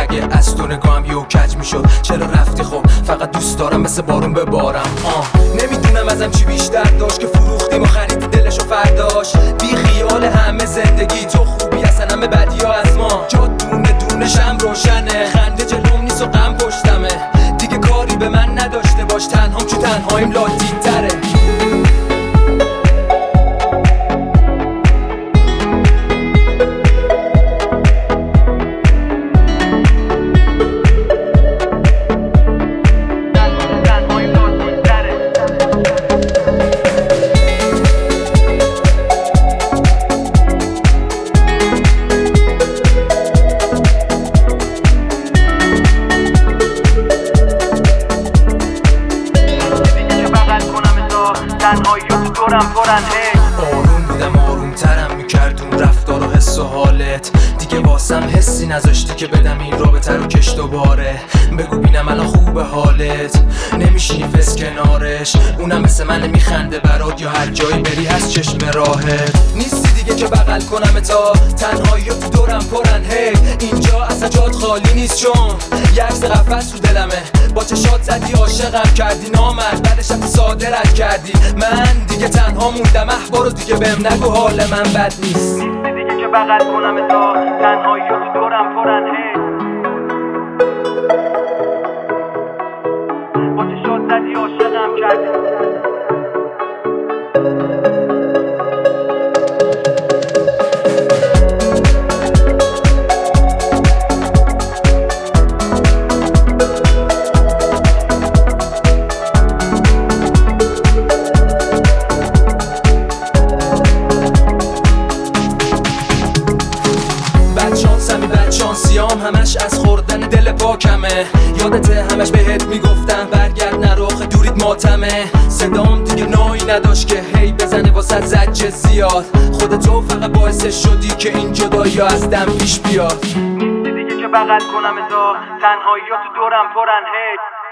اگه از تو نگاهم یهو کج میشد چرا رفتی؟ خب فقط دوست دارم مثل بارون ببارم. نمیدونم ازم چی بیشتر داشت که فروختیم و خریدی دلشو فرداش. بی خیال همه زندگی تو خوبی اصلا همه بدی ها از ما. جا دونه دونه شم روشنه، خنده جلوم نیست و غم پشتمه. دیگه کاری به من نداشته باش، تنهام چون تنهاییم لادی تره. آروم بودم آروم ترم میکرد اون رفتار و حس و حالت. دیگه واسم حسی نذاشتی که بدم این رابطه رو کش دوباره. بگو بینم الان خوبه حالت، نمیشینی فس کنارش. اونم مثل من میخنده برات یا هر جایی بری هست چشم راهت. نیستی دیگه که بغل کنم تا تنهایی و تو دورم پرن. هی اینجا اصلا جات خالی نیست چون یه عکس قفس رو دلمه. با چشات زدی عاشقم کردی نامرد، بعدش رفتی ساده رد کردی. من دیگه تنها موندم احبارو دیگه بهم نگو حال من بد نیست. نیستی دیگه که بغل کنم تا تنهایی و تو دورم پرن. هی با چشات زدی عاشقم کردی. بدشانسیام همش از خوردن دل پاکمه. یادته همش بهت میگفتم برگرد نرخ دوریت ماتمه. صدام دیگه نوعی نداشت که هی بزنه واسه زجه زیاد. خودتو فقط باعث شدی که این جدایی از دم پیش بیاد. نیستی دیگه که بغل کنم تا تنهایی و تو دورم پرن. هی